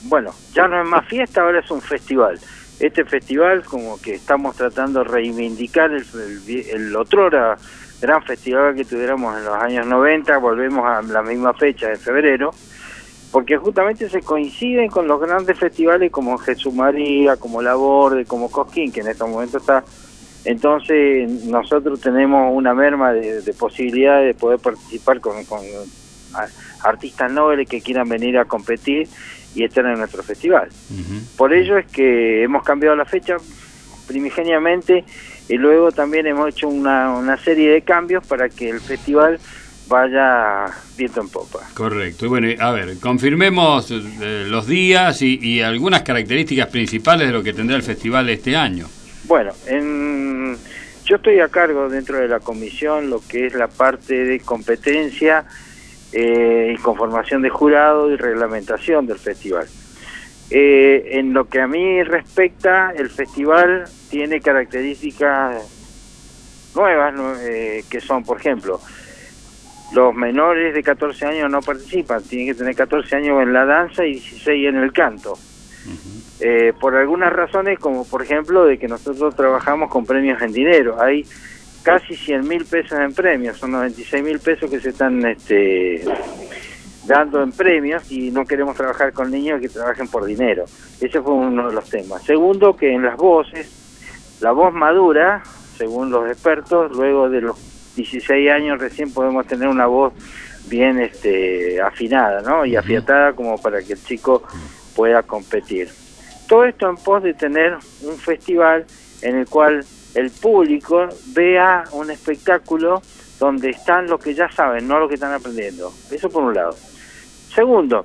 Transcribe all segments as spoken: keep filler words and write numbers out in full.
bueno, ya no es más fiesta, ahora es un festival. Este festival como que estamos tratando de reivindicar el, el, el otrora gran festival que tuviéramos en los años noventa, volvemos a la misma fecha de febrero, porque justamente se coinciden con los grandes festivales como Jesús María, como La Borde, como Cosquín, que en este momento está. Entonces nosotros tenemos una merma de, de posibilidades de poder participar con, con artistas nobles que quieran venir a competir y estar en nuestro festival. Uh-huh. Por ello es que hemos cambiado la fecha primigeniamente y luego también hemos hecho una, una serie de cambios para que el festival vaya viento en popa. Correcto. Y bueno, a ver, confirmemos eh, los días y, y algunas características principales de lo que tendrá el festival este año. Bueno, en, yo estoy a cargo dentro de la comisión lo que es la parte de competencia eh, y conformación de jurado y reglamentación del festival. Eh, en lo que a mí respecta, el festival tiene características nuevas, eh, que son, por ejemplo, los menores de catorce años no participan, tienen que tener catorce años en la danza y dieciséis en el canto. Uh-huh. Eh, por algunas razones, como por ejemplo de que nosotros trabajamos con premios en dinero. Hay casi cien mil pesos en premios, son noventa y seis mil pesos que se están este, dando en premios y no queremos trabajar con niños que trabajen por dinero. Ese fue uno de los temas. Segundo, que en las voces, la voz madura, según los expertos, luego de los dieciséis años recién podemos tener una voz bien este, afinada, ¿no? Y afiatada como para que el chico pueda competir. Todo esto en pos de tener un festival en el cual el público vea un espectáculo donde están los que ya saben, no los que están aprendiendo. Eso por un lado. Segundo,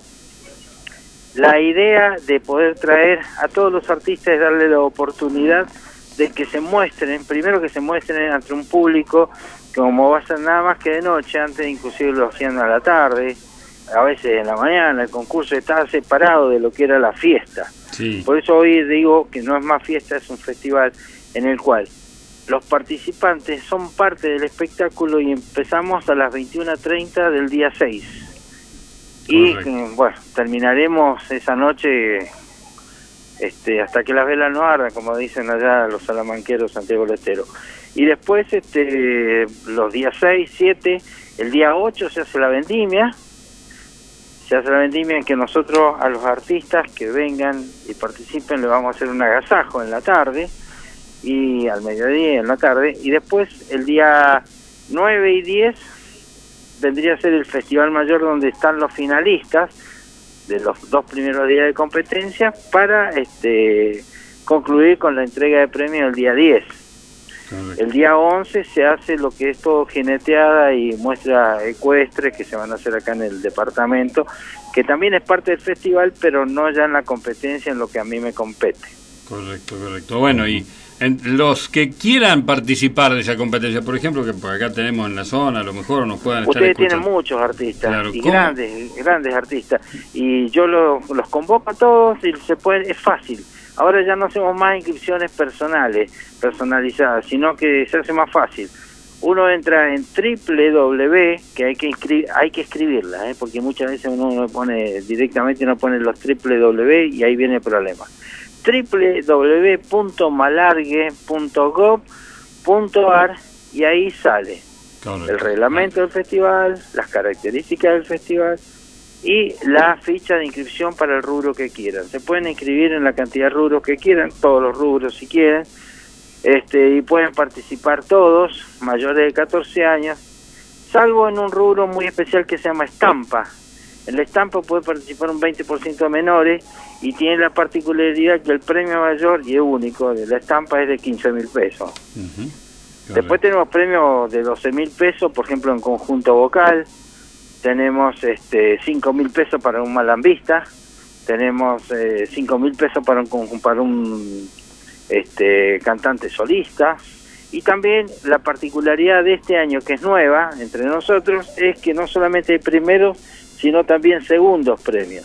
la idea de poder traer a todos los artistas es darle la oportunidad de que se muestren, primero que se muestren ante un público, que como va a ser nada más que de noche, antes inclusive lo hacían a la tarde, a veces en la mañana, el concurso estaba separado de lo que era la fiesta. Sí. Por eso hoy digo que no es más fiesta, es un festival en el cual los participantes son parte del espectáculo y empezamos a las veintiuna treinta del día seis. Correcto. Y bueno, terminaremos esa noche este, hasta que las velas no ardan, como dicen allá los salamanqueros Santiago del Estero. Y después este, los días seis, siete, el día ocho se hace la vendimia. Se hace la vendimia en que nosotros a los artistas que vengan y participen le vamos a hacer un agasajo en la tarde y al mediodía en la tarde, y después el día nueve y diez vendría a ser el festival mayor donde están los finalistas de los dos primeros días de competencia para este concluir con la entrega de premios el día diez. Correcto. El día once se hace lo que es todo jineteada y muestra ecuestres que se van a hacer acá en el departamento, que también es parte del festival, pero no ya en la competencia en lo que a mí me compete. Correcto, correcto. Bueno, y en los que quieran participar de esa competencia, por ejemplo, que por acá tenemos en la zona, a lo mejor nos puedan estar Ustedes escuchando. Tienen muchos artistas, claro, y ¿cómo? grandes, grandes artistas, y yo lo, los convoco a todos y se puede, es fácil. Ahora ya no hacemos más inscripciones personales, personalizadas, sino que se hace más fácil. Uno entra en doble u doble u doble u, que hay que inscribir, hay que escribirla, ¿eh? Porque muchas veces uno no pone directamente, no pone los doble u doble u doble u y ahí viene el problema. doble u doble u doble u punto malargue punto gob punto ar y ahí sale Correcto. El reglamento del festival, las características del festival y la ficha de inscripción para el rubro que quieran. Se pueden inscribir en la cantidad de rubros que quieran, todos los rubros si quieren, este, y pueden participar todos, mayores de catorce años, salvo en un rubro muy especial que se llama estampa. En la estampa puede participar un veinte por ciento de menores y tiene la particularidad que el premio mayor y es único de la estampa es de quince mil pesos. Uh-huh. Después tenemos premios de doce mil pesos, por ejemplo en conjunto vocal. Tenemos este cinco mil pesos para un malambista, tenemos eh, cinco mil pesos para un, para un este cantante solista, y también la particularidad de este año, que es nueva entre nosotros, es que no solamente hay primeros, sino también segundos premios.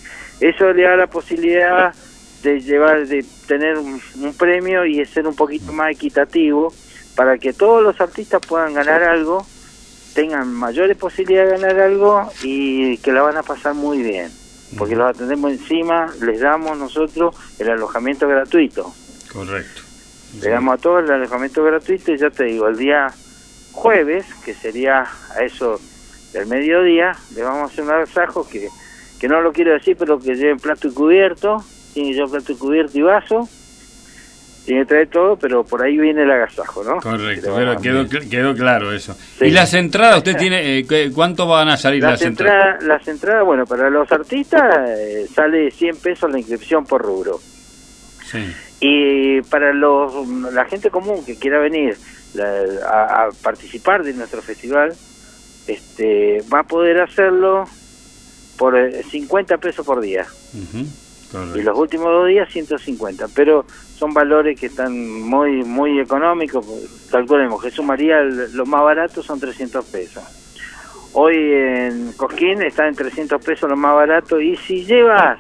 Eso le da la posibilidad de llevar, de tener un, un premio y de ser un poquito más equitativo para que todos los artistas puedan ganar algo, tengan mayores posibilidades de ganar algo y que la van a pasar muy bien. porque los atendemos encima, les damos nosotros el alojamiento gratuito. Correcto. Le damos a todos el alojamiento gratuito y ya te digo, el día jueves, que sería a eso del mediodía, le vamos a hacer un agasajo que, que no lo quiero decir, pero que lleven plato y cubierto, tiene que llevar plato y cubierto y vaso, tiene que traer todo, pero por ahí viene el agasajo, ¿no? Correcto, pero quedó, quedó claro eso. Sí. ¿Y las entradas, usted tiene, eh, cuánto van a salir las, las entradas? entradas? Las entradas, bueno, para los artistas eh, sale cien pesos la inscripción por rubro. Sí. Y para los la gente común que quiera venir la, a, a participar de nuestro festival, este va a poder hacerlo por cincuenta pesos por día. Uh-huh. Y los últimos dos días ciento cincuenta, pero son valores que están muy muy económicos. Calculemos, Jesús María, lo más barato son trescientos pesos. Hoy en Cosquín está en trescientos pesos lo más barato, y si llevas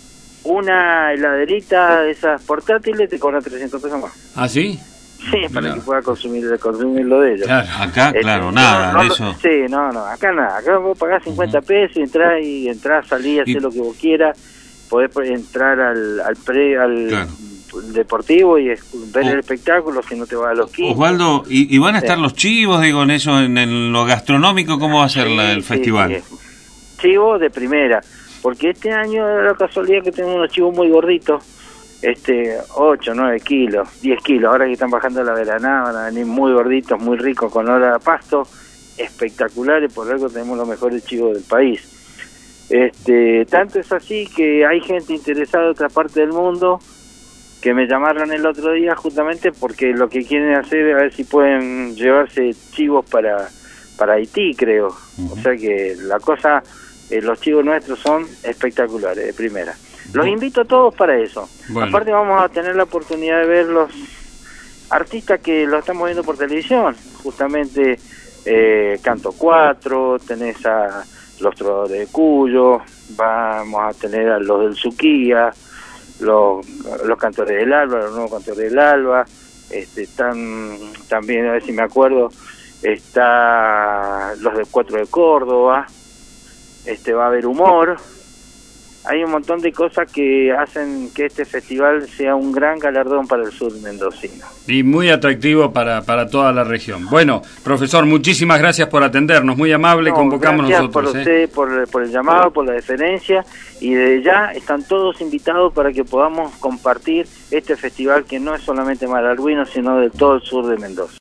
una heladerita de esas portátiles te cobran trescientos pesos más. ¿Ah, sí? Sí, para claro. que pueda consumir, consumirlo de ellos. Claro, acá, este, claro, nada no, no, de eso. Sí, no, no, acá nada. Acá vos pagás cincuenta uh-huh. pesos y entrás, y entrás, salís, hacés y... lo que vos quieras. Podés entrar al, al pre, al claro. deportivo y ver oh. el espectáculo, si no te vas a los quince. Osvaldo, ¿y, y van a estar sí. los chivos, digo, en eso, en, en lo gastronómico? ¿Cómo va a ser sí, la, el sí, festival? Sí. Chivos de primera. Porque este año era la casualidad que tenemos unos chivos muy gorditos, este ocho, nueve kilos, diez kilos, ahora que están bajando la veranada van a venir muy gorditos, muy ricos, con olor a pasto, espectaculares, por algo tenemos los mejores chivos del país. Este tanto es así que hay gente interesada de otra parte del mundo que me llamaron el otro día justamente porque lo que quieren hacer es a ver si pueden llevarse chivos para, para Haití, creo. Uh-huh. O sea que la cosa... Eh, los chivos nuestros son espectaculares, de primera. Los invito a todos para eso. Bueno. Aparte vamos a tener la oportunidad de ver los artistas que lo estamos viendo por televisión. Justamente eh, Canto cuatro, tenés a los Trovadores de Cuyo, vamos a tener a los del Suquía, los, los Cantores del Alba, los nuevos Cantores del Alba. Este, están también, a ver si me acuerdo, está los del Cuatro de Córdoba. Este va a haber humor, hay un montón de cosas que hacen que este festival sea un gran galardón para el sur mendocino. Y muy atractivo para, para toda la región. Bueno, profesor, muchísimas gracias por atendernos, muy amable, no, convocamos gracias nosotros. Por usted, ¿eh? por, por el llamado, por la deferencia, y desde ya están todos invitados para que podamos compartir este festival que no es solamente malargüino, sino de todo el sur de Mendoza.